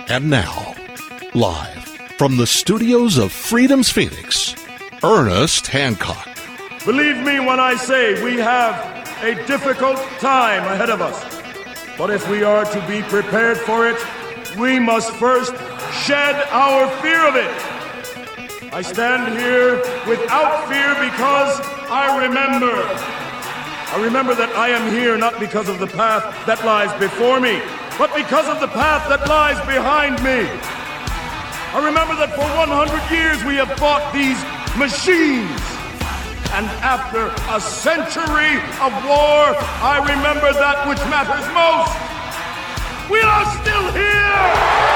And now, live from the studios of Freedom's Phoenix, Ernest Hancock. Believe me when I say we have a difficult time ahead of us. But if we are to be prepared for it, we must first shed our fear of it. I stand here without fear because I remember that I am here not because of the path that lies before me, but because of the path that lies behind me. I remember that for 100 years we have fought these machines. And after a century of war, I remember that which matters most. We are still here!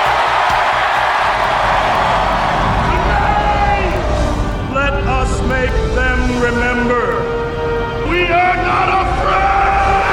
Today, let us make them remember. We are not afraid!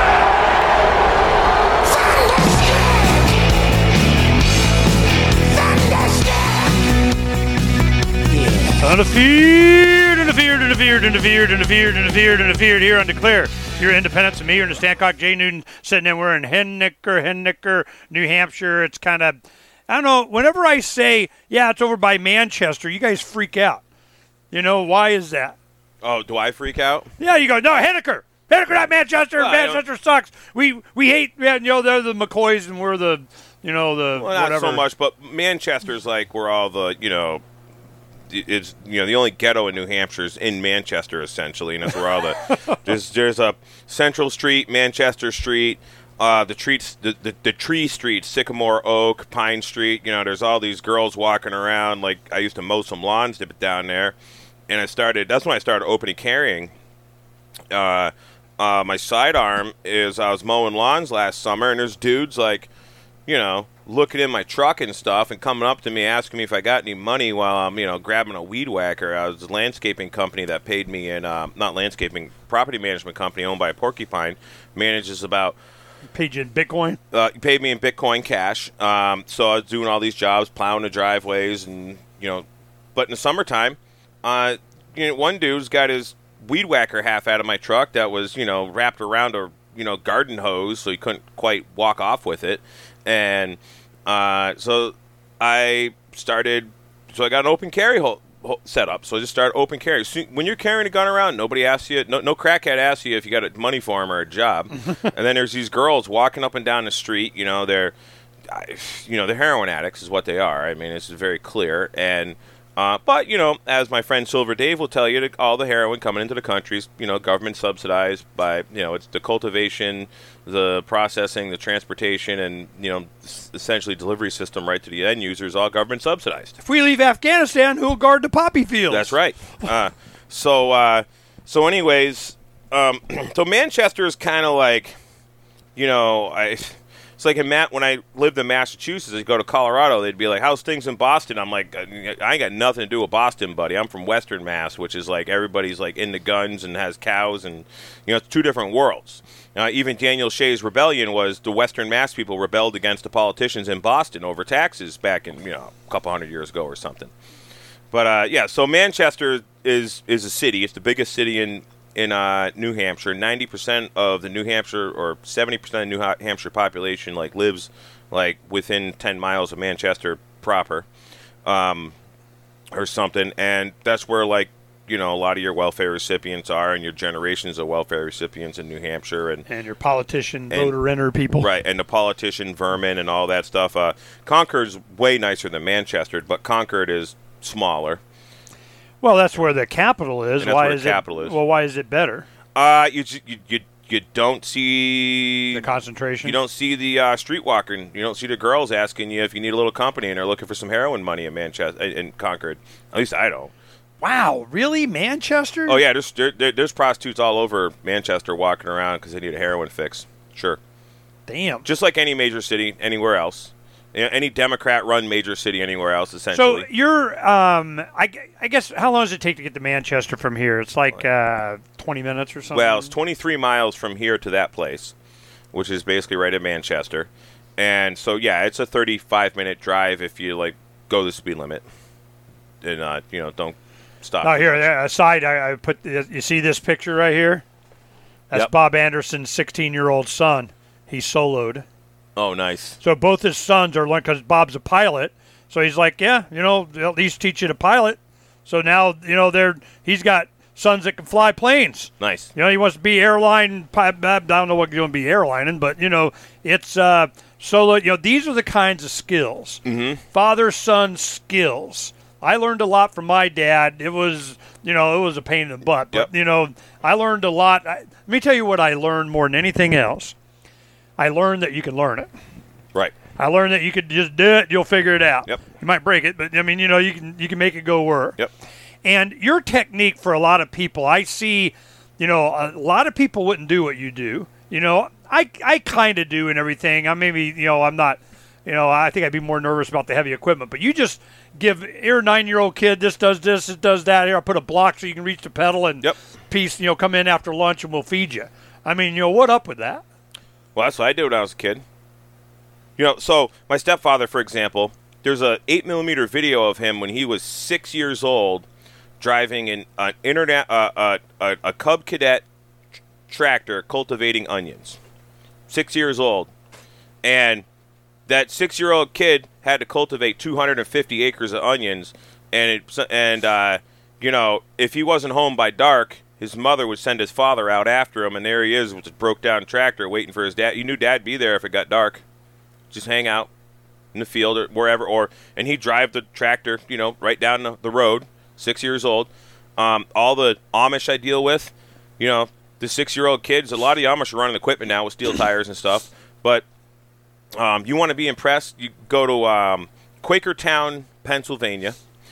Undefeated here on Declare Your Independence. And me, Ernest Hancock, Jay Newton, sitting in. We're in Henniker, New Hampshire. It's kind of, I don't know, whenever I say, yeah, it's over by Manchester, you guys freak out. You know, why is that? Oh, do I freak out? Yeah, you go, no, Henniker, not Manchester. Well, Manchester sucks. We hate, you know, they're the McCoys and we're the, you know, the well, not whatever. so much, but Manchester's like where all the, you know, it's, you know, the only ghetto in New Hampshire is in Manchester, essentially, and that's where all the there's a Central Street, Manchester Street, the Tree Street, Sycamore Oak, Pine Street. You know, there's all these girls walking around. Like, I used to mow some lawns down there, and that's when I started openly carrying. My sidearm is I was mowing lawns last summer, and there's dudes like, you know, looking in my truck and stuff and coming up to me asking me if I got any money while I'm, you know, grabbing a weed whacker. I was a landscaping company that paid me in, not landscaping, property management company owned by Porcupine, manages about... Paid you in Bitcoin? Paid me in Bitcoin cash. So I was doing all these jobs, plowing the driveways and, you know, but in the summertime, you know, one dude's got his weed whacker half out of my truck that was, you know, wrapped around a, you know, garden hose so he couldn't quite walk off with it. And so I got an open carry set up. So I just started open carry. So when you're carrying a gun around, nobody asks you, no crackhead asks you if you got money for him or a job. And then there's these girls walking up and down the street. You know, they're heroin addicts is what they are. I mean, it's very clear. And but, you know, as my friend Silver Dave will tell you, all the heroin coming into the country is, you know, government subsidized by, you know, it's the cultivation, the processing, the transportation, and, you know, essentially delivery system right to the end users, all government subsidized. If we leave Afghanistan, who'll guard the poppy fields? That's right. So anyways, so Manchester is kind of like, you know, it's like when I lived in Massachusetts, I'd go to Colorado, they'd be like, how's things in Boston? I'm like, I ain't got nothing to do with Boston, buddy. I'm from Western Mass, which is like everybody's like into guns and has cows, and, you know, it's two different worlds. Even Daniel Shays' rebellion was the Western Mass people rebelled against the politicians in Boston over taxes back in, you know, a couple hundred years ago or something. But, yeah, so Manchester is a city. It's the biggest city in New Hampshire. 90% of the New Hampshire, or 70% of the New Hampshire population, like, lives, like, within 10 miles of Manchester proper, or something. And that's where, like, you know, a lot of your welfare recipients are, and your generations of welfare recipients in New Hampshire. And your politician, voter-enter people. Right, and the politician vermin and all that stuff. Concord's way nicer than Manchester, but Concord is smaller. Well, that's where the capital is. And that's where the capital is. Well, why is it better? You don't see the concentration. You don't see the streetwalker. You don't see the girls asking you if you need a little company and they're looking for some heroin money in Manchester, in Concord. At least I don't. Wow, really, Manchester? Oh yeah, there's prostitutes all over Manchester walking around because they need a heroin fix. Sure. Damn. Just like any major city anywhere else. You know, any Democrat-run major city anywhere else, essentially. So you're, I guess, how long does it take to get to Manchester from here? It's like 20 minutes or something? Well, it's 23 miles from here to that place, which is basically right in Manchester. And so, yeah, it's a 35-minute drive if you, like, go the speed limit and, you know, don't stop. Now, here, aside, I put, you see this picture right here? That's Yep. Bob Anderson's 16-year-old son. He soloed. Oh, nice. So both his sons are learning because Bob's a pilot. So he's like, yeah, they'll at least teach you to pilot. So now, he's got sons that can fly planes. Nice. He wants to be airline. I don't know what you're going to be airlining, but, it's solo. These are the kinds of skills. Mm-hmm. Father-son skills. I learned a lot from my dad. It was, it was a pain in the butt. But, I learned a lot. Let me tell you what I learned more than anything else. I learned that you can learn it. Right. I learned that you could just do it, you'll figure it out. Yep. You might break it, but, you can make it go work. Yep. And your technique for a lot of people, I see, a lot of people wouldn't do what you do. I kind of do and everything. I'm not, I think I'd be more nervous about the heavy equipment. But you just give your 9-year-old kid, this, it does that. Here, I'll put a block so you can reach the pedal and piece, come in after lunch and we'll feed you. What up with that? Well, that's what I did when I was a kid. So my stepfather, for example, there's a 8mm video of him when he was 6 years old driving an a Cub Cadet tractor cultivating onions. 6 years old. And that 6-year-old kid had to cultivate 250 acres of onions. And if he wasn't home by dark, his mother would send his father out after him, and there he is with a broke-down tractor waiting for his dad. You knew Dad'd be there if it got dark. Just hang out in the field or wherever, and he'd drive the tractor, right down the road, 6 years old. All the Amish I deal with, the 6-year-old kids, a lot of the Amish are running equipment now with steel tires and stuff, but you want to be impressed, you go to Quakertown, Pennsylvania,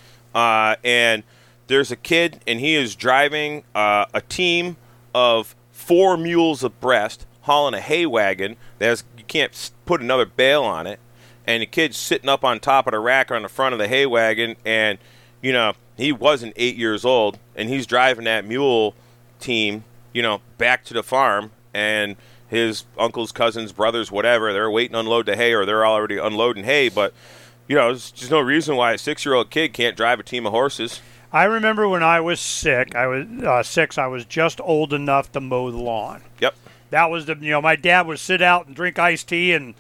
and there's a kid, and he is driving a team of 4 mules abreast, hauling a hay wagon. You can't put another bale on it. And the kid's sitting up on top of the rack on the front of the hay wagon, and, he wasn't 8 years old, and he's driving that mule team, back to the farm, and his uncles, cousins, brothers, whatever, they're waiting to unload the hay, or they're already unloading hay, but, there's just no reason why a 6-year-old kid can't drive a team of horses. I remember when I was sick, I was just old enough to mow the lawn. Yep. That was my dad would sit out and drink iced tea and,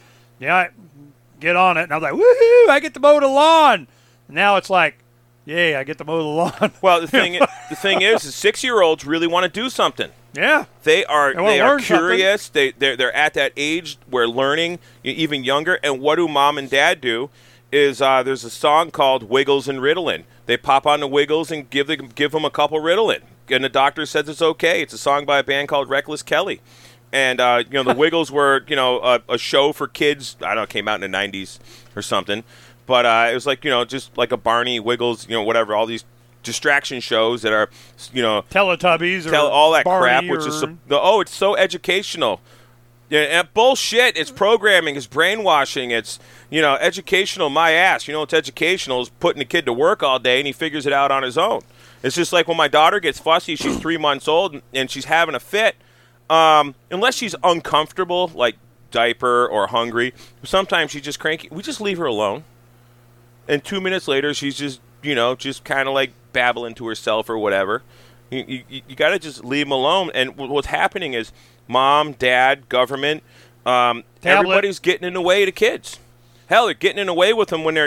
get on it. And I was like, woohoo, I get to mow the lawn. And now it's like, yay, I get to mow the lawn. Well, the thing is 6-year-olds really want to do something. Yeah. They are curious. They're at that age where learning, even younger. And what do mom and dad do is there's a song called Wiggles and Ritalin. They pop on the Wiggles and give them a couple Ritalin. And the doctor says it's okay. It's a song by a band called Reckless Kelly. And, the Wiggles were, a show for kids. I don't know, it came out in the 90s or something. But it was like, just like a Barney, Wiggles, whatever, all these distraction shows that are, Teletubbies or all that Barney crap, which is, it's so educational. Yeah, and bullshit. It's programming. It's brainwashing. It's, educational, my ass. It's educational is putting the kid to work all day, and he figures it out on his own. It's just like when my daughter gets fussy, she's 3 months old, and she's having a fit. Unless she's uncomfortable, like diaper or hungry, sometimes she's just cranky. We just leave her alone. And 2 minutes later, she's just, just kind of like babbling to herself or whatever. You got to just leave them alone. And what's happening is mom, dad, government, everybody's getting in the way of the kids. Hell, they're getting in the way with them when they're,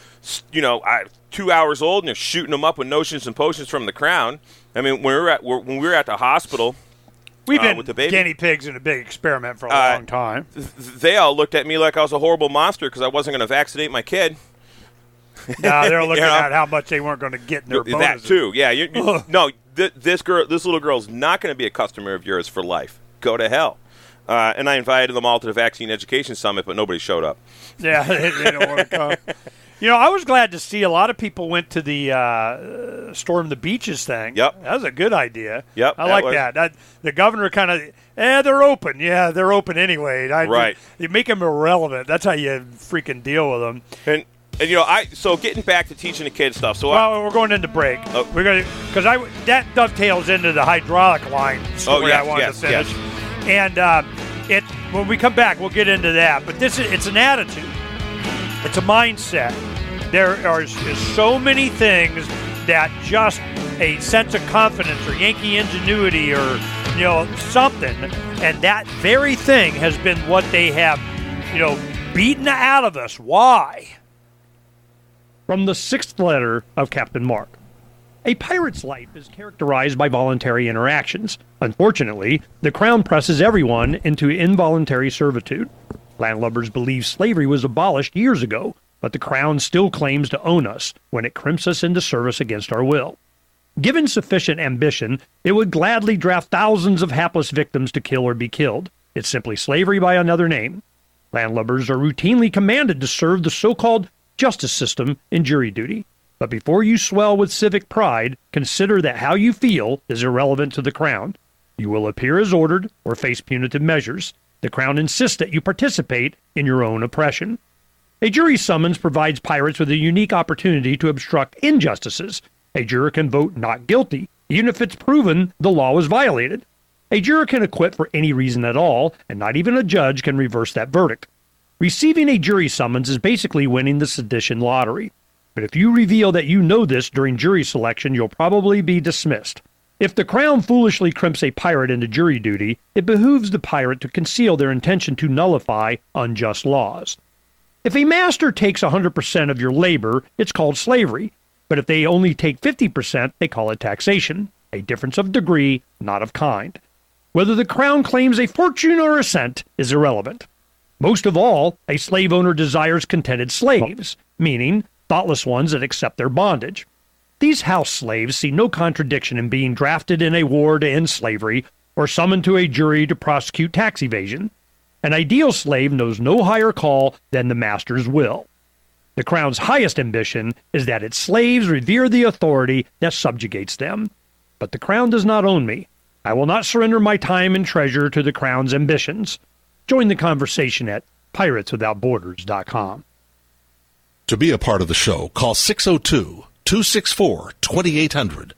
2 hours old and they're shooting them up with notions and potions from the Crown. I mean, when we were at the hospital, we've been with the baby, guinea pigs in a big experiment for a long time. They all looked at me like I was a horrible monster because I wasn't going to vaccinate my kid. No, they were looking at how much they weren't going to get in their bonuses. That too, yeah. No, this little girl's not going to be a customer of yours for life. Go to hell. And I invited them all to the Vaccine Education Summit, but nobody showed up. Yeah, they don't want to come. I was glad to see a lot of people went to the Storm the Beaches thing. Yep. That was a good idea. Yep. I like that. The governor kind of, they're open. Yeah, they're open anyway. Right. You make them irrelevant. That's how you freaking deal with them. And so getting back to teaching the kids stuff. So we're going into break. Oh. We're going because that dovetails into the hydraulic line story I wanted to finish. Yes. And when we come back, we'll get into that. But it's an attitude. It's a mindset. There are so many things that just a sense of confidence or Yankee ingenuity or something, and that very thing has been what they have beaten out of us. Why? From the 6th letter of Captain Mark. A pirate's life is characterized by voluntary interactions. Unfortunately, the Crown presses everyone into involuntary servitude. Landlubbers believe slavery was abolished years ago, but the Crown still claims to own us when it crimps us into service against our will. Given sufficient ambition, it would gladly draft thousands of hapless victims to kill or be killed. It's simply slavery by another name. Landlubbers are routinely commanded to serve the so-called justice system in jury duty. But before you swell with civic pride, consider that how you feel is irrelevant to the Crown. You will appear as ordered or face punitive measures. The Crown insists that you participate in your own oppression. A jury summons provides pirates with a unique opportunity to obstruct injustices. A juror can vote not guilty, even if it's proven the law was violated. A juror can acquit for any reason at all, and not even a judge can reverse that verdict. Receiving a jury summons is basically winning the sedition lottery. But if you reveal that you know this during jury selection, you'll probably be dismissed. If the Crown foolishly crimps a pirate into jury duty, it behooves the pirate to conceal their intention to nullify unjust laws. If a master takes 100% of your labor, it's called slavery. But if they only take 50%, they call it taxation, a difference of degree, not of kind. Whether the Crown claims a fortune or a cent is irrelevant. Most of all, a slave owner desires contented slaves, meaning thoughtless ones that accept their bondage. These house slaves see no contradiction in being drafted in a war to end slavery or summoned to a jury to prosecute tax evasion. An ideal slave knows no higher call than the master's will. The Crown's highest ambition is that its slaves revere the authority that subjugates them. But the Crown does not own me. I will not surrender my time and treasure to the Crown's ambitions. Join the conversation at pirateswithoutborders.com. To be a part of the show, call 602-264-2800.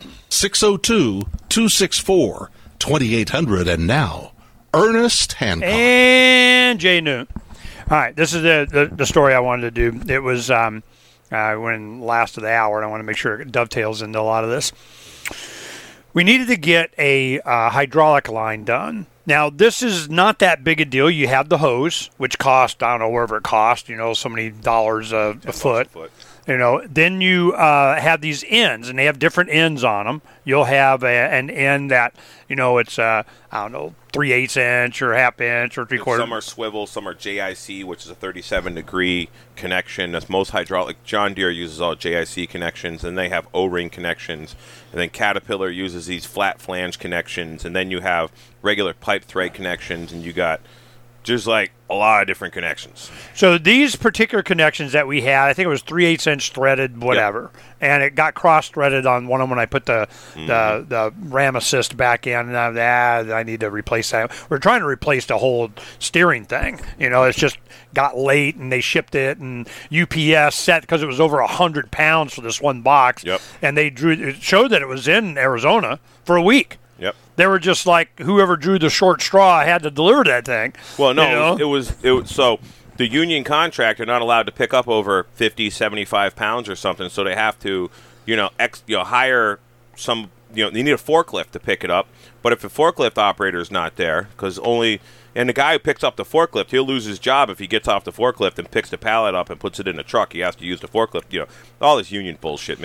602-264-2800. And now, Ernest Hancock. And Jay Noon. All right, this is the story I wanted to do. It was when last of the hour, and I want to make sure it dovetails into a lot of this. We needed to get a hydraulic line done. Now, this is not that big a deal. You have the hose, which cost, I don't know, wherever it cost, so many dollars a foot. Then you have these ends, and they have different ends on them. You'll have an end that, it's, 3/8 inch or half inch or 3/4. Some are swivel, some are JIC, which is a 37-degree connection. That's most hydraulic. John Deere uses all JIC connections, and they have O-ring connections. And then Caterpillar uses these flat flange connections, and then you have regular pipe thread connections, and you got just like a lot of different connections. So these particular connections that we had, I think it was 3/8 inch threaded, whatever, and it got cross threaded on one of them when I put the Ram Assist back in. And I need to replace that. We're trying to replace the whole steering thing. It's just got late, and they shipped it, and UPS set because it was over 100 pounds for this one box. Yep. And it showed that it was in Arizona for a week. Yep. They were just like, whoever drew the short straw had to deliver that thing. Well, no, it was so the union contractor not allowed to pick up over 50, 75 pounds or something, so they have to, hire some, they need a forklift to pick it up. But if the forklift operator is not there, and the guy who picks up the forklift, he'll lose his job if he gets off the forklift and picks the pallet up and puts it in the truck. He has to use the forklift. All this union bullshit,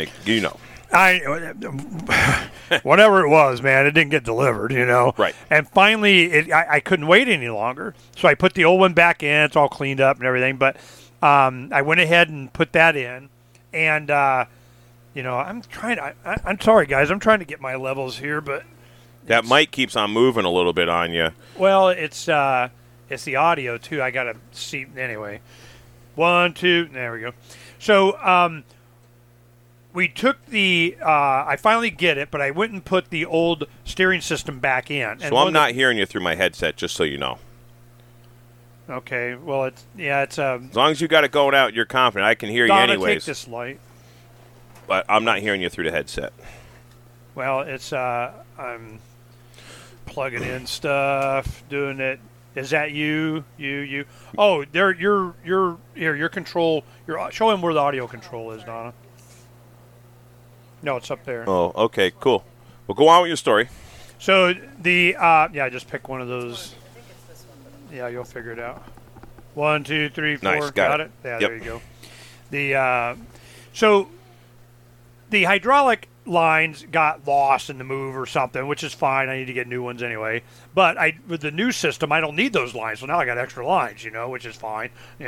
whatever it was, man, it didn't get delivered, Right. And finally, I couldn't wait any longer, so I put the old one back in. It's all cleaned up and everything, but I went ahead and put that in, and I'm sorry, guys, I'm trying to get my levels here, but that mic keeps on moving a little bit on you. Well, it's the audio too. I gotta see anyway. 1, 2, there we go. So we took I finally get it, but I went and put the old steering system back in. So I'm not hearing you through my headset, just so you know. Okay, well, it's as long as you got it going out, you're confident. I can hear you anyways. Take this light. But I'm not hearing you through the headset. Well, it's I'm plugging in stuff, doing it. Is that you? Oh, there, your control. Show him where the audio control is, Donna. No, it's up there. Oh, okay, cool. Well, go on with your story. So just pick one of those. Yeah, you'll figure it out. 1, 2, 3, 4. Nice, got it. Yeah, Yep. there you go. So the hydraulic lines got lost in the move or something, which is fine. I need to get new ones anyway. But with the new system, I don't need those lines. So now I got extra lines, which is fine.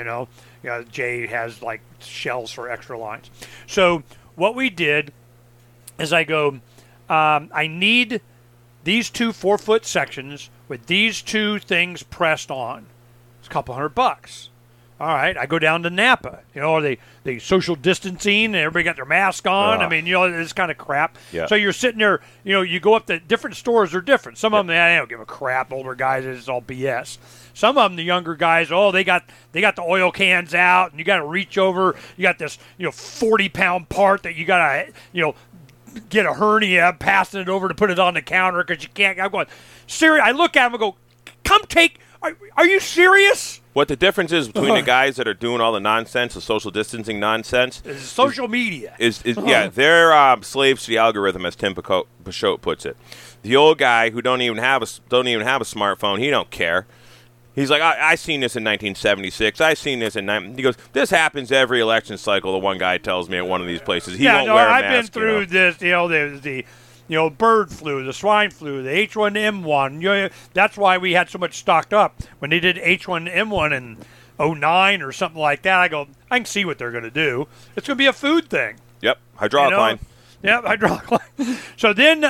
Jay has like shells for extra lines. So what we did is I go, I need these 2 4-foot sections with these 2 things pressed on. It's a couple $100. All right, I go down to Napa. They social distancing and everybody got their mask on. I mean, it's kind of crap. Yeah. So you're sitting there, you go up to different stores are different. Some of them, they don't give a crap. Older guys, it's all BS. Some of them, the younger guys, they got the oil cans out, and you got to reach over. You got this, 40-pound part that you got to, get a hernia, passing it over to put it on the counter because you can't. I'm going, serious. I look at him and go, come take. Are you serious? What the difference is between the guys that are doing all the nonsense, the social distancing nonsense, It's social media. Yeah, they're slaves to the algorithm, as Tim Picciott puts it. The old guy who don't even have a smartphone, he don't care. He's like, I seen this in 1976. I seen this in. He goes, this happens every election cycle. The one guy tells me at one of these places. He won't wear a mask. I've been through this. The bird flu, the swine flu, the H1N1. That's why we had so much stocked up. When they did H1N1 in 2009 or something like that, I go, I can see what they're going to do. It's going to be a food thing. Yep, hydraulic line. Yep, hydraulic line. So then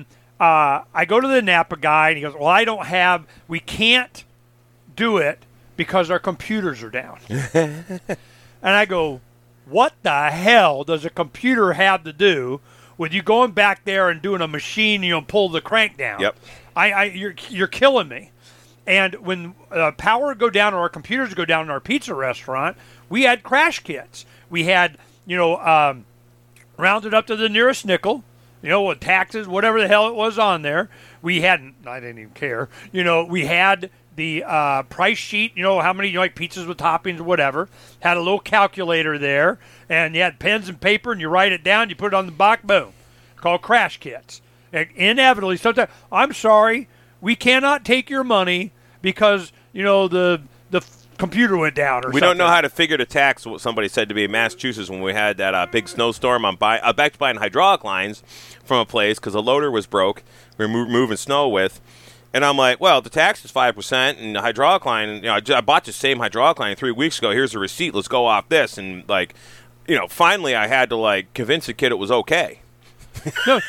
I go to the Napa guy, and he goes, well, we can't do it because our computers are down. And I go, what the hell does a computer have to do with you going back there and doing a machine, pull the crank down? Yep. You're killing me. And when power would go down or our computers would go down in our pizza restaurant, we had crash kits. We had, rounded up to the nearest nickel, with taxes, whatever the hell it was on there. I didn't even care. We had the price sheet, how many like pizzas with toppings or whatever. Had a little calculator there, and you had pens and paper, and you write it down, you put it on the box, boom. Called crash kits. And inevitably, sometimes, I'm sorry, we cannot take your money because, the computer went down or something. We don't know how to figure the tax, what somebody said to me in Massachusetts when we had that big snowstorm. I'm back to buying hydraulic lines from a place because a loader was broke we were moving snow with. And I'm like, well, the tax is 5%, and the hydraulic line, I bought the same hydraulic line 3 weeks ago. Here's the receipt. Let's go off this. And, finally I had to, convince the kid it was okay. No,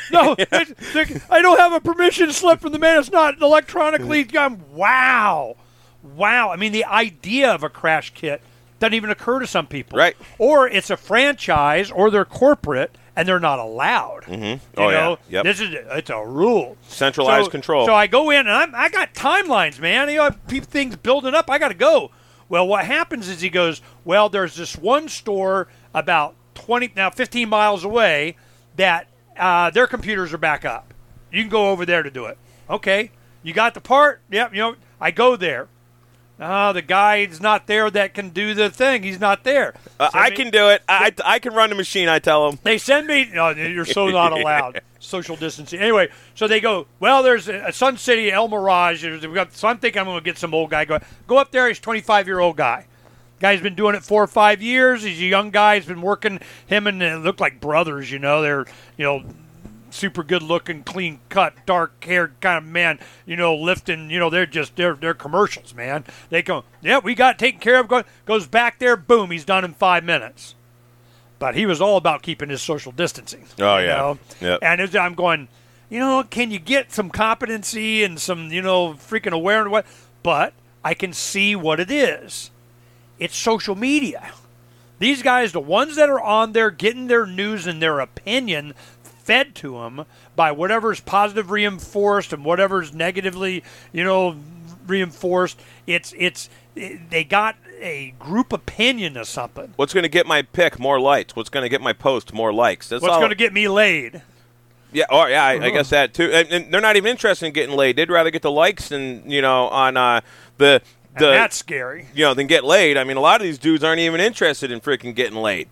I don't have a permission slip from the man. It's not electronically. Wow. I mean, the idea of a crash kit doesn't even occur to some people. Right. Or it's a franchise, or they're corporate, and they're not allowed. Mm-hmm. Yeah. Yep. It's a rule. Centralized control. So I go in, and I got timelines, man. Things building up. I got to go. Well, what happens is he goes, well, there's this one store about 15 miles away that their computers are back up. You can go over there to do it. Okay. You got the part? Yep. I go there. The guy's not there that can do the thing. He's not there. I can do it. I can run the machine, I tell him. They send me. No, you're so not allowed. Social distancing. Anyway, so they go, well, there's a Sun City, El Mirage. So I'm thinking I'm going to get some old guy. Go up there. He's a 25-year-old guy. Guy's been doing it 4 or 5 years. He's a young guy. He's been working. Him and they look like brothers, They're, super good looking, clean cut, dark haired kind of man, lifting, they're commercials, man. They go, yeah, we got it taken care of. Goes back there, boom, he's done in 5 minutes. But he was all about keeping his social distancing. Oh, yeah. Yep. And I'm going, can you get some competency and some, freaking awareness? But I can see what it is. It's social media. These guys, the ones that are on there getting their news and their opinion fed to them by whatever's positive reinforced and whatever's negatively, reinforced. They got a group opinion of something. What's going to get my pick? More likes. What's going to get my post? More likes. What's going to get me laid? Yeah. Oh, yeah. I guess that too. And they're not even interested in getting laid. They'd rather get the likes than on the. And that's scary. Than get laid. I mean, a lot of these dudes aren't even interested in freaking getting laid.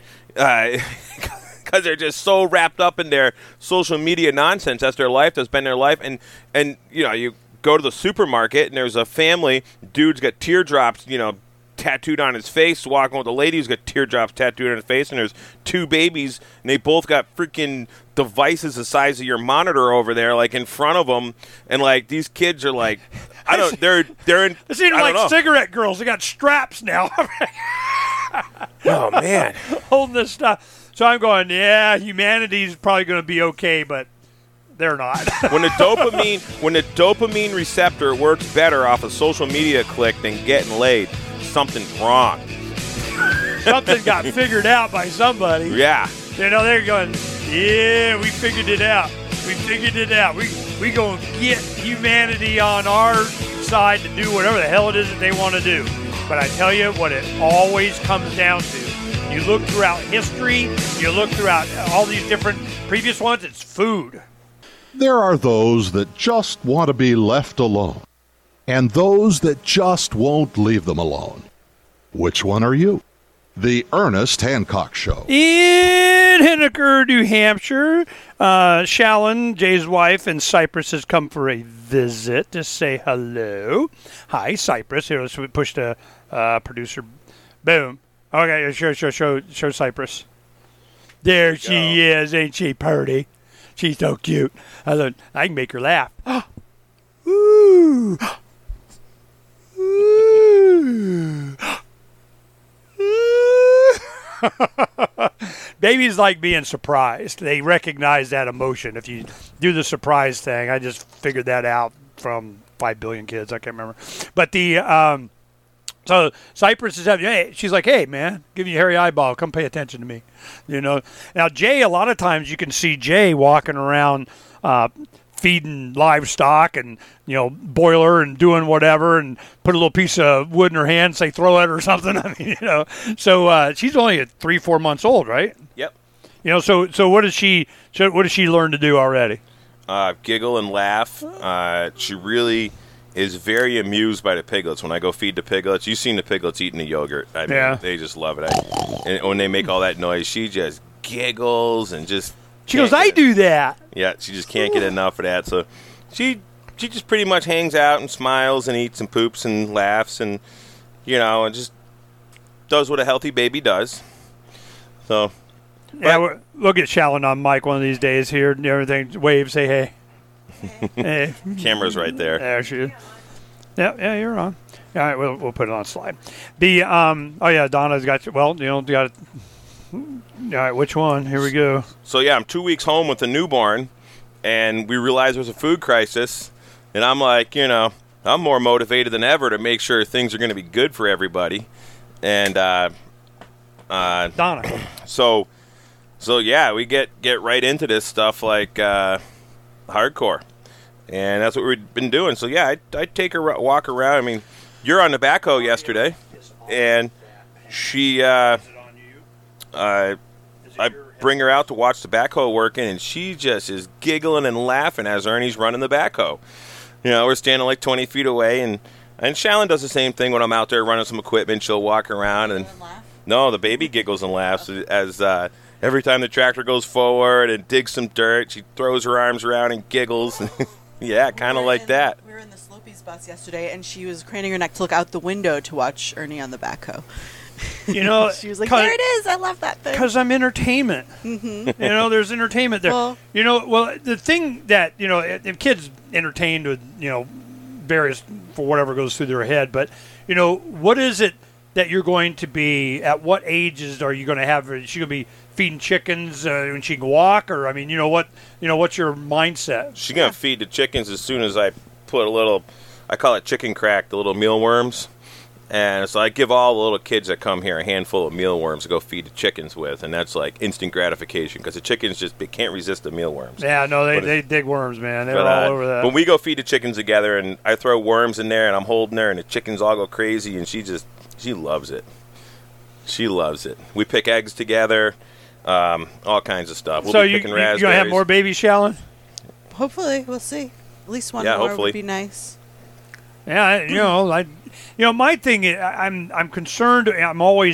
Because they're just so wrapped up in their social media nonsense. That's their life. That's been their life. And you go to the supermarket and there's a family. Dude's got teardrops, tattooed on his face, walking with a lady who's got teardrops tattooed on his face, and there's 2 babies, and they both got freaking devices the size of your monitor over there, like in front of them, and like these kids are like, they're in. It's even like cigarette girls. They got straps now. Oh man, holding this stuff. So I'm going, yeah, humanity's probably going to be okay, but they're not. when the dopamine receptor works better off a social media click than getting laid, something's wrong. Something got figured out by somebody. Yeah. You know, they're going, yeah, we figured it out. We figured it out. We going to get humanity on our side to do whatever the hell it is that they want to do. But I tell you what it always comes down to. You look throughout history, you look throughout all these different previous ones, it's food. There are those that just want to be left alone, and those that just won't leave them alone. Which one are you? The Ernest Hancock Show. In Henniker, New Hampshire, Shallon, Jay's wife, and Cypress has come for a visit to say hello. Hi, Cypress. Here, let's push the producer. Boom. Okay, show Cypress. There she is, ain't she pretty? She's so cute. I thought, I can make her laugh. Ooh. Ooh. Babies like being surprised. They recognize that emotion. If you do the surprise thing, I just figured that out from 5 billion kids. I can't remember. But so Cypress is having, she's like, hey, man, give you a hairy eyeball. Come pay attention to me. You know. Now, Jay, a lot of times you can see Jay walking around feeding livestock and, boiler and doing whatever and put a little piece of wood in her hand, say throw it or something. I mean, So she's only 3-4 months old, right? Yep. So what does she learn to do already? Giggle and laugh. She really is very amused by the piglets. When I go feed the piglets, you've seen the piglets eating the yogurt. I mean, they just love it. And when they make all that noise, she just giggles and just... She goes, I do that. Yeah, she just can't get enough of that. So she just pretty much hangs out and smiles and eats and poops and laughs and, and just does what a healthy baby does. So... Yeah, we'll get Shallon on mic one of these days here and everything. Wave, say hey. Hey. Camera's right there. There she is. Yeah, you're on. All right, we'll put it on slide. Donna's got you. Well, you got it. All right, which one? Here we go. So, I'm 2 weeks home with a newborn, and we realize there's a food crisis, and I'm like, I'm more motivated than ever to make sure things are going to be good for everybody. And, Donna. So we get right into this stuff like hardcore, and that's what we've been doing. So I take her walk around. I mean, you're on the backhoe yesterday, and she I bring her out to watch the backhoe working, and she just is giggling and laughing as Ernie's running the backhoe. We're standing like 20 feet away, and Shallon does the same thing when I'm out there running some equipment. She'll walk around and no, the baby giggles and laughs as every time the tractor goes forward and digs some dirt, she throws her arms around and giggles. Yeah, kind of like that. We were in the Slopies bus yesterday, and she was craning her neck to look out the window to watch Ernie on the backhoe. She was like, there it is. I love that thing. Because I'm entertainment. Mm-hmm. There's entertainment there. Well, the thing that, if kids entertained with, various, for whatever goes through their head, but, what is it that you're going to be, at what ages are you going to have? Is she going to be feeding chickens when she can walk? Or, what's your mindset? She's going to feed the chickens as soon as I put a little, I call it chicken crack, the little mealworms. And so I give all the little kids that come here a handful of mealworms to go feed the chickens with, and that's like instant gratification because the chickens they can't resist the mealworms. Yeah, no, they dig worms, man. They're all over that. When we go feed the chickens together, and I throw worms in there, and I'm holding her, and the chickens all go crazy, and she loves it. She loves it. We pick eggs together, all kinds of stuff. We'll be picking raspberries. You gonna have more babies, Shallon? Hopefully, we'll see. At least one more would be nice. Yeah, my thing is, I'm concerned. I'm always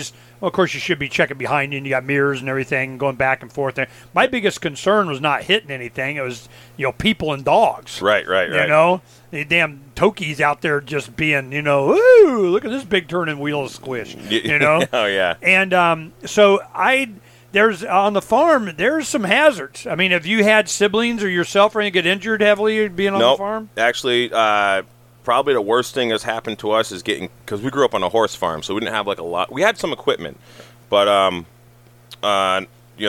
Well, of course, you should be checking behind you, and you got mirrors and everything going back and forth there. My biggest concern was not hitting anything. It was, people and dogs. Right. You know? The damn Tokies out there just being, ooh, look at this big turning wheel squish, Oh, yeah. And so there's on the farm, there's some hazards. I mean, have you had siblings or yourself or anything get injured heavily being on the farm? Actually, probably the worst thing that's happened to us is because we grew up on a horse farm, so we didn't have like a lot. We had some equipment, but the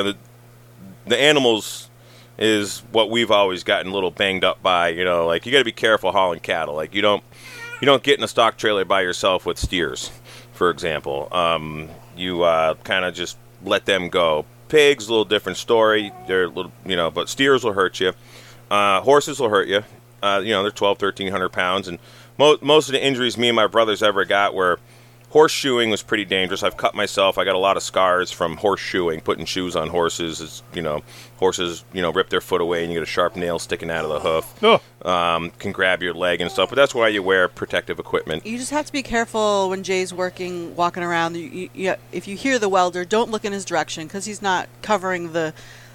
animals is what we've always gotten a little banged up by. Like you got to be careful hauling cattle. Like you don't get in a stock trailer by yourself with steers, for example. You kind of just let them go. Pigs, a little different story. They're little, but steers will hurt you. Horses will hurt you. They're 1,200, 1,300 pounds, and most of the injuries me and my brothers ever got were horseshoeing was pretty dangerous. I've cut myself. I got a lot of scars from horseshoeing, putting shoes on horses. Horses, rip their foot away and you get a sharp nail sticking out of the hoof. Oh. Can grab your leg and stuff, but that's why you wear protective equipment. You just have to be careful when Jay's walking around. If you hear the welder, don't look in his direction because he's not covering the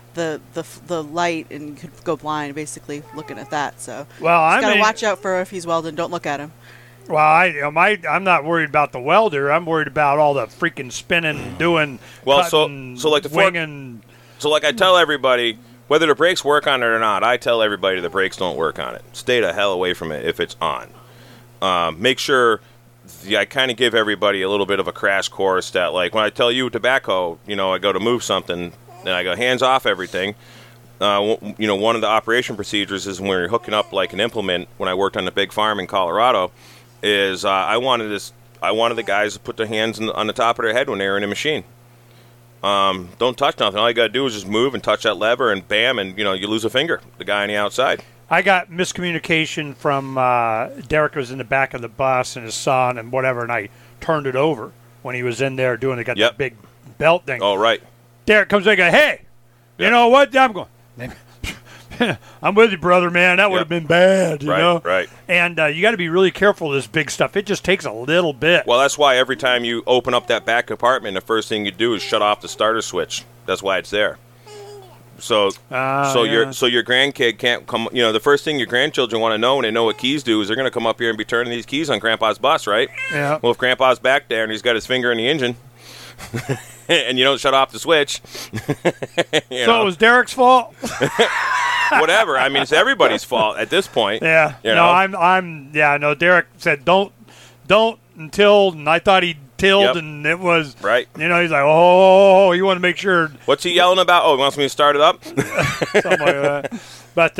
light and you could go blind basically looking at that. So I got to watch out for if he's welding. Don't look at him. Well, I'm not worried about the welder. I'm worried about all the freaking spinning, doing, cutting, so like the winging. So like I tell everybody, whether the brakes work on it or not, I tell everybody the brakes don't work on it. Stay the hell away from it if it's on. Make sure. I kind of give everybody a little bit of a crash course that, like, when I tell you tobacco, I go to move something, and I go hands off everything. One of the operation procedures is when you're hooking up like an implement. When I worked on a big farm in Colorado, is I wanted the guys to put their hands on the top of their head when they were in a machine. Don't touch nothing. All you got to do is just move and touch that lever, and bam, and you lose a finger. The guy on the outside. I got miscommunication from Derek was in the back of the bus and his son and whatever, and I turned it over when he was in there doing it. Got that big belt thing. Oh, right. Derek comes in and goes, hey, you know what? I'm going, I'm with you, brother, man. That would have been bad, you know? Right. And you got to be really careful of this big stuff. It just takes a little bit. Well, that's why every time you open up that back compartment, the first thing you do is shut off the starter switch. That's why it's there. So your grandkid can't come. The first thing your grandchildren want to know when they know what keys do is they're going to come up here and be turning these keys on Grandpa's bus, right? Yeah. Well, if Grandpa's back there and he's got his finger in the engine, and you don't shut off the switch, it was Derek's fault. Whatever. I mean, it's everybody's fault at this point. Yeah. No, Derek said don't until, and I thought he tilled, and it was right. He's like, oh, you want to make sure. What's he yelling about? Oh, he wants me to start it up. Something like that. But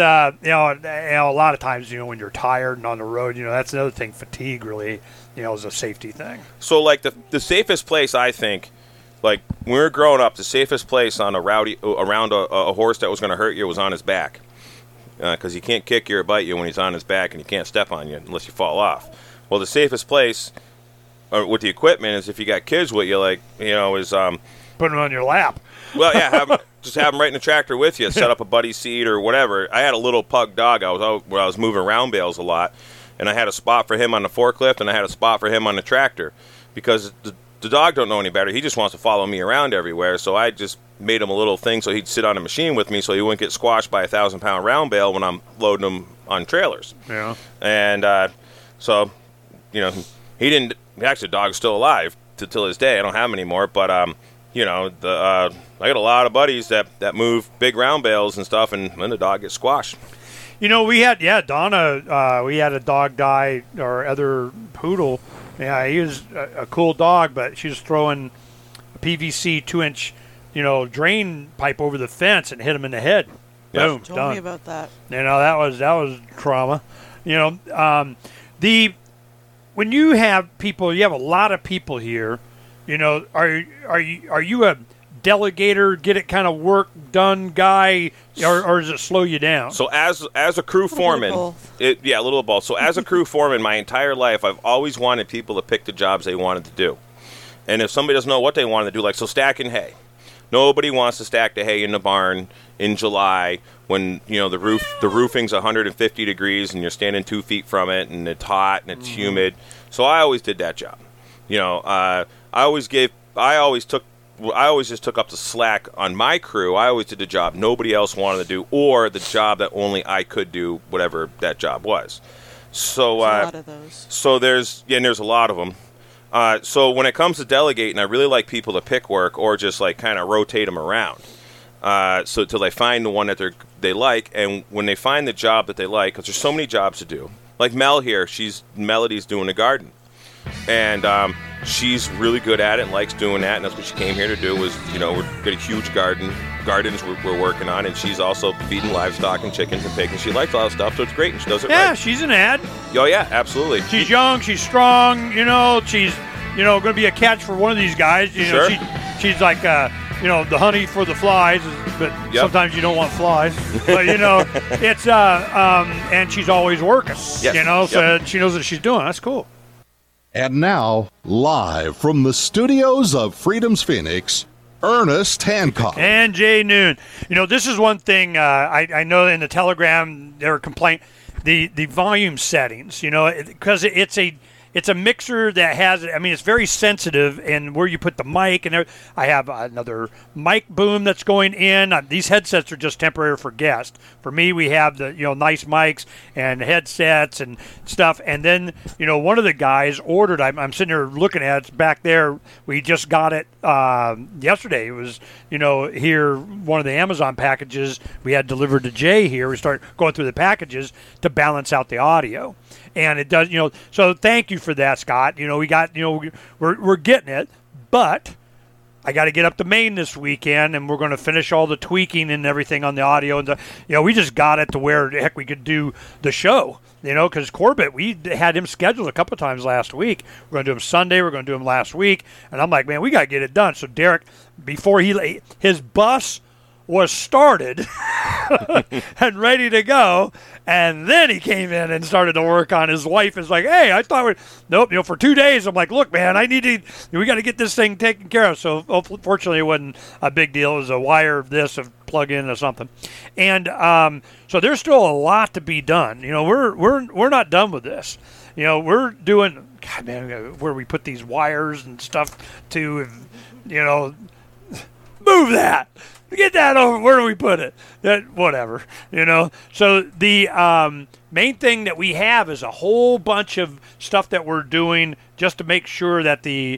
a lot of times, when you're tired and on the road, that's another thing. Fatigue really, is a safety thing. So, like the safest place, I think, like when we were growing up, the safest place on around a horse that was going to hurt you was on his back, because he can't kick you or bite you when he's on his back, and he can't step on you unless you fall off. Well, the safest place with the equipment is if you got kids with you, is putting them on your lap. Well, yeah, just have them right in the tractor with you. Set up a buddy seat or whatever. I had a little pug dog. I was moving round bales a lot, and I had a spot for him on the forklift, and I had a spot for him on the tractor, because the dog don't know any better. He just wants to follow me around everywhere. So I just made him a little thing so he'd sit on a machine with me, so he wouldn't get squashed by a 1,000-pound round bale when I'm loading him on trailers. Yeah. And so, he didn't. Actually, the dog's still alive till this day. I don't have him anymore, but I got a lot of buddies that move big round bales and stuff, and then the dog gets squashed. We had Donna. We had a dog die, our other poodle. Yeah, he was a cool dog, but she was throwing a PVC 2-inch, drain pipe over the fence and hit him in the head. Yep. Boom, Told done. me about that. That was trauma. When you have people, you have a lot of people here. Are you a delegator, get it kind of work done guy, or does it slow you down? So as a crew foreman, a little of both. So as a crew foreman, my entire life, I've always wanted people to pick the jobs they wanted to do. And if somebody doesn't know what they wanted to do, like stacking hay. Nobody wants to stack the hay in the barn in July when the roofing's 150 degrees and you're standing 2 feet from it and it's hot and it's humid. So I always did that job. I I always just took up the slack on my crew. I always did the job nobody else wanted to do, or the job that only I could do, whatever that job was. So There's a lot of those. So there's a lot of them. So when it comes to delegating, I really like people to pick work or just like kind of rotate them around. So till they find the one that they like, and when they find the job that they like, because there's so many jobs to do. Like Mel here, Melody's doing the garden, and she's really good at it and likes doing that, and that's what she came here to do. Was we've got a huge gardens we're working on, and she's also feeding livestock and chickens and pigs, and she likes all that stuff, so it's great, and she does it right. Yeah, she's an ad. Oh yeah, absolutely. She's young, she's strong. She's going to be a catch for one of these guys. Sure. She's like the honey for the flies, but sometimes you don't want flies. But it's and she's always working. Yes. So she knows what she's doing. That's cool. And now, live from the studios of Freedom's Phoenix, Ernest Hancock. And Jay Noon. This is one thing I know in the Telegram they were complaining, the volume settings, because it's a mixer that has, it's very sensitive, and where you put the mic, and I have another mic boom that's going in. These headsets are just temporary for guests. For me, we have the, nice mics and headsets and stuff. And then, one of the guys ordered, I'm sitting there looking at it, it's back there. We just got it yesterday. It was, here, one of the Amazon packages we had delivered to Jay here. We start going through the packages to balance out the audio. And it does, so thank you for that, Scott. We got, we're getting it, but I got to get up to Maine this weekend, and we're going to finish all the tweaking and everything on the audio. And we just got it to where, heck, we could do the show, because Corbett, we had him scheduled a couple of times last week. We're going to do him Sunday. We're going to do him last week. And I'm like, man, we got to get it done. So Derek, before his bus was started and ready to go, and then he came in and started to work on. His wife is like, hey, I thought nope, for 2 days. I'm like, look, man, we got to get this thing taken care of. So fortunately it wasn't a big deal. It was a wire of this, a plug in or something. And so there's still a lot to be done. We're not done with this. We're doing, God, man, where we put these wires and stuff to, move that. Get that over. Where do we put it? Whatever, So the main thing that we have is a whole bunch of stuff that we're doing just to make sure that the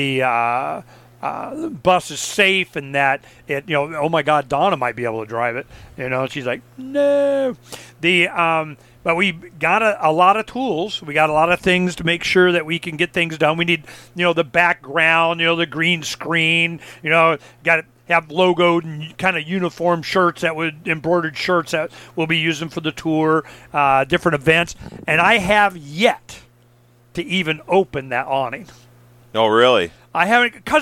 bus is safe and that it, oh my God, Donna might be able to drive it. She's like, no. But we got a lot of tools. We got a lot of things to make sure that we can get things done. We need, the background, the green screen, got to have logoed and kind of uniform shirts embroidered shirts that we'll be using for the tour, different events. And I have yet to even open that awning. Oh, really? I haven't, because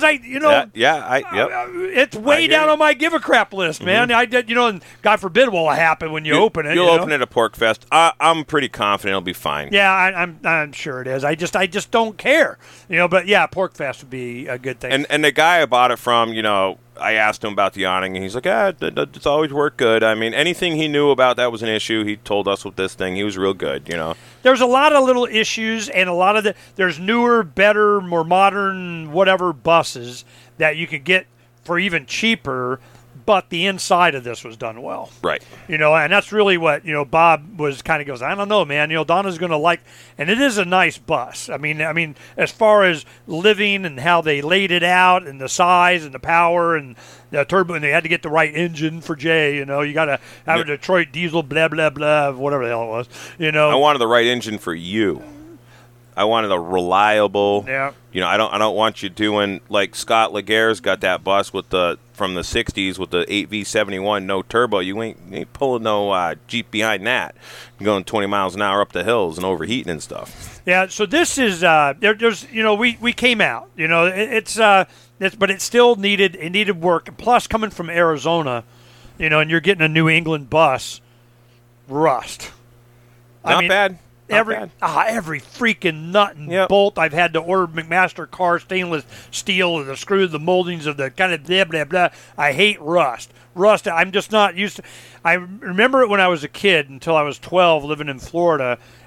it's way down on my give a crap list, man. Mm-hmm. And God forbid what will happen when you open it. You'll open it at Pork Fest. I'm pretty confident it'll be fine. Yeah, I'm sure it is. I just don't care, But yeah, Pork Fest would be a good thing. And the guy I bought it from, I asked him about the awning, and he's like, it's always worked good. Anything he knew about that was an issue, he told us with this thing. He was real good, There's a lot of little issues, and a lot of there's newer, better, more modern, whatever buses that you could get for even cheaper, but the inside of this was done well. Right. And that's really what, Bob was kind of goes, I don't know, man, Donna's going to like, and it is a nice bus. I mean, as far as living and how they laid it out and the size and the power and the turbo, and they had to get the right engine for Jay, you got to have a Detroit diesel, blah, blah, blah, whatever the hell it was, I wanted the right engine for you. I wanted a reliable. Yeah. I don't want you doing like Scott Laguerre's got that bus from the '60s with the 8V71 no turbo. You ain't pulling no Jeep behind that. You're going 20 miles an hour up the hills and overheating and stuff. Yeah. So this is there's we came out. But it still needed work. Plus, coming from Arizona, and you're getting a New England bus, rust. Not bad. Every freaking nut and bolt I've had to order McMaster car stainless steel, the screws, the moldings of the kind of blah blah blah. I hate rust. I'm just not used to. I remember it when I was a kid until I was 12, living in Florida,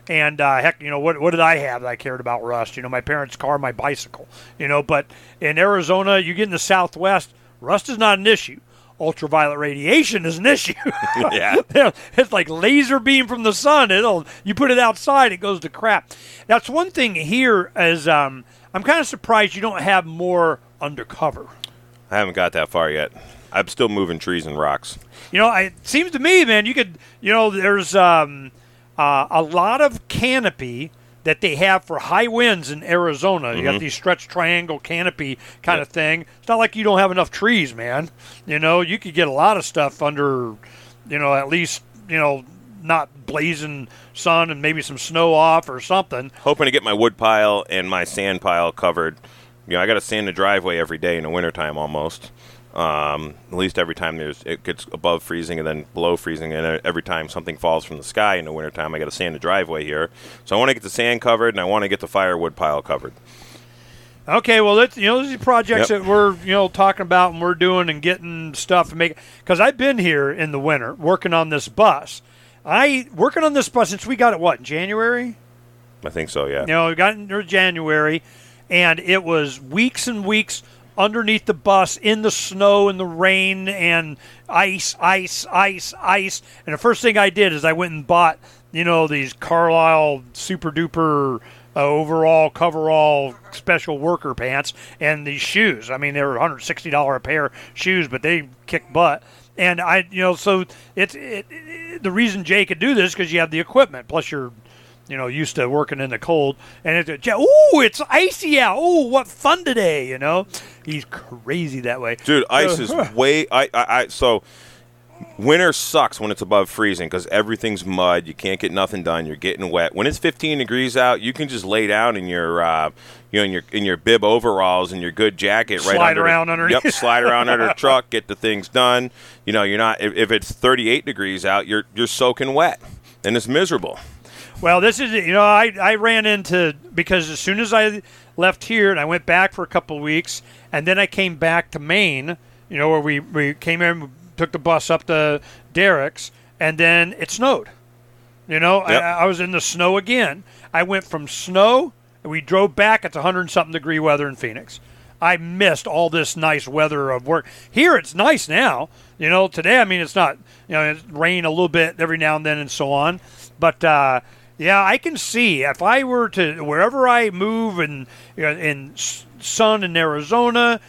And heck, what did I have that I cared about rust? My parents' car, my bicycle. But in Arizona, you get in the Southwest, rust is not an issue. Ultraviolet radiation is an issue. Yeah. It's like laser beam from the sun. You put it outside, it goes to crap. That's one thing here is I'm kind of surprised you don't have more undercover. I haven't got that far yet. I'm still moving trees and rocks. It seems to me, man, you could, there's a lot of canopy that they have for high winds in Arizona. You got these stretched triangle canopy kind of thing. It's not like you don't have enough trees, man. You could get a lot of stuff under, at least, not blazing sun and maybe some snow off or something. Hoping to get my wood pile and my sand pile covered. I got to sand the driveway every day in the wintertime almost. At least every time it gets above freezing and then below freezing, and every time something falls from the sky in the wintertime, I got to sand the driveway here. So I want to get the sand covered, and I want to get the firewood pile covered. Okay, well, those are projects that we're talking about and we're doing and getting stuff and making. Because I've been here in the winter working on this bus. Working on this bus since we got it in January. I think so, yeah. We got it in January, and it was weeks and weeks underneath the bus in the snow and the rain and ice. And the first thing I did is I went and bought, these Carlisle super duper coverall special worker pants and these shoes. I mean, they were $160 a pair of shoes, but they kick butt. And so the reason Jay could do this is because you have the equipment, plus you're used to working in the cold. And it's icy out. Oh, what fun today, He's crazy that way. Dude, ice is way... So winter sucks when it's above freezing because everything's mud. You can't get nothing done. You're getting wet. When it's 15 degrees out, you can just lay down in your... in your bib overalls and your good jacket, slide around underneath. Yep, slide around under the truck, get the things done. You're not. If it's 38 degrees out, you're soaking wet, and it's miserable. Well, this is, I ran into, because as soon as I left here and I went back for a couple of weeks, and then I came back to Maine, where we came in, took the bus up to Derek's, and then it snowed. Yep. I was in the snow again. I went from snow, and we drove back. It's 100-something degree weather in Phoenix. I missed all this nice weather of work. Here it's nice now. Today, it's not, it's rain a little bit every now and then and so on. But, yeah, I can see if I were to, wherever I move in sun in Arizona,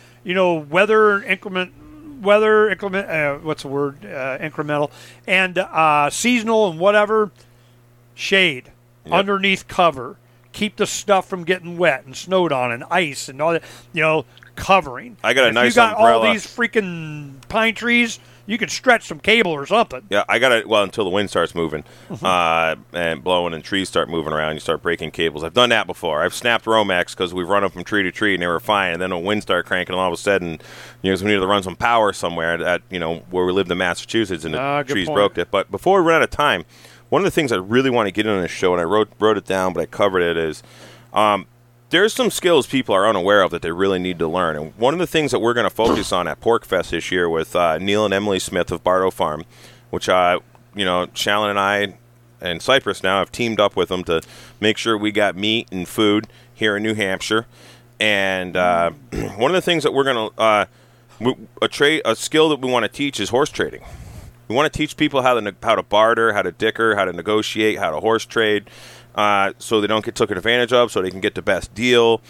incremental, and seasonal and whatever, shade, underneath cover. Keep the stuff from getting wet and snowed on and ice and all that, covering. I got a nice umbrella. You got umbrella. all these freaking pine trees, you could stretch some cable or something. Yeah, I got it. Well, until the wind starts moving and blowing and trees start moving around, you start breaking cables. I've done that before. I've snapped Romex because we've run them from tree to tree and they were fine. And then when wind started cranking, all of a sudden, we needed to run some power somewhere at where we lived in Massachusetts, and the trees broke it. But before we run out of time, one of the things I really want to get in on this show, and I wrote it down, but I covered it, is there's some skills people are unaware of that they really need to learn. And one of the things that we're going to focus on at PorkFest this year with Neil and Emily Smith of Bardo Farm, which, Shallon and I and Cypress now have teamed up with them to make sure we got meat and food here in New Hampshire. And one of the things that we're going to a skill that we want to teach is horse trading. We want to teach people how to barter, how to dicker, how to negotiate, how to horse trade, so they don't get taken advantage of, so they can get the best deal,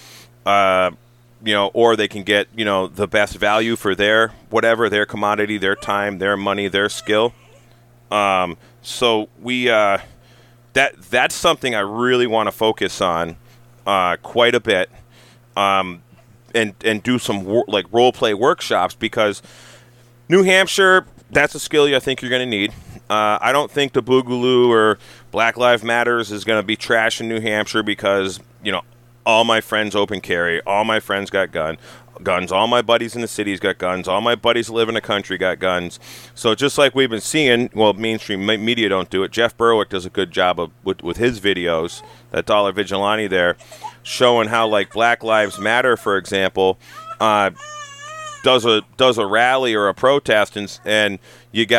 or they can get the best value for their commodity, their time, their money, their skill. So we that's something I really want to focus on quite a bit, and do some role play workshops, because New Hampshire, that's a skill I think you're going to need. I don't think the Boogaloo or Black Lives Matters is going to be trash in New Hampshire because, all my friends open carry, all my friends got guns, all my buddies in the cities got guns, all my buddies who live in the country got guns. So just like we've been seeing, well, mainstream media don't do it. Jeff Berwick does a good job with his videos, that Dollar Vigilante there, showing how, like, Black Lives Matter, for example, does a rally or a protest, and you got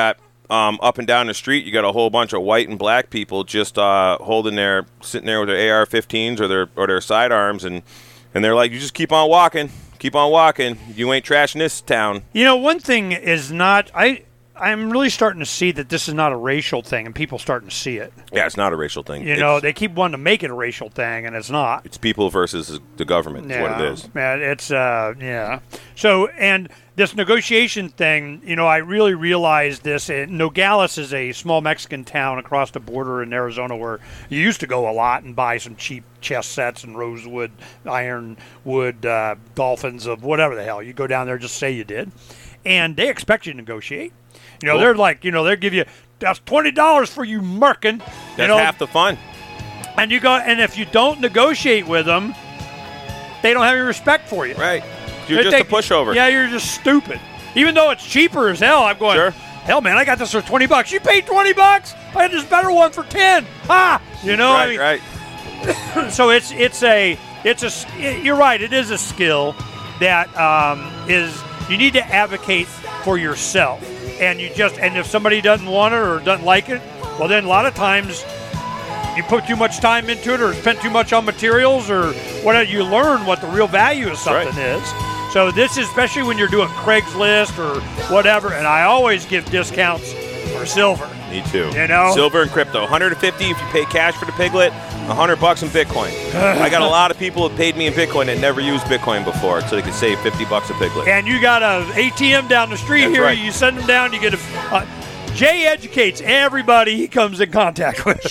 up and down the street, you got a whole bunch of white and black people just sitting there with their AR-15s or their sidearms, and they're like, you just keep on walking. You ain't trashing this town. One thing is not I'm really starting to see that this is not a racial thing, and people starting to see it. Yeah, it's not a racial thing. They keep wanting to make it a racial thing, and it's not. It's people versus the government. Is what it is. Man, it's yeah. So, and this negotiation thing, I really realized this. Nogales is a small Mexican town across the border in Arizona where you used to go a lot and buy some cheap chess sets and rosewood, ironwood, dolphins of whatever the hell. You go down there, just say you did, and they expect you to negotiate. Cool. They're like, they give you, that's $20 for you merkin. That's half the fun. And and if you don't negotiate with them, they don't have any respect for you. Right. You're just a pushover. Yeah, you're just stupid. Even though it's cheaper as hell, I'm going, sure. Hell, man, I got this for $20. You paid $20? I had this better one for 10. Ha! Right. So you're right, it is a skill that you need to advocate for yourself. And if somebody doesn't want it or doesn't like it, well, then a lot of times you put too much time into it or spent too much on materials or whatever. You learn what the real value of something is. So this is especially when you're doing Craigslist or whatever. And I always give discounts for silver. Me too. Silver and crypto. $150 if you pay cash for the piglet. $100 in Bitcoin. I got a lot of people who paid me in Bitcoin that never used Bitcoin before, so they could save $50 a piglet. And you got an ATM down the street. That's here. Right. You send them down. You get Jay educates everybody he comes in contact with.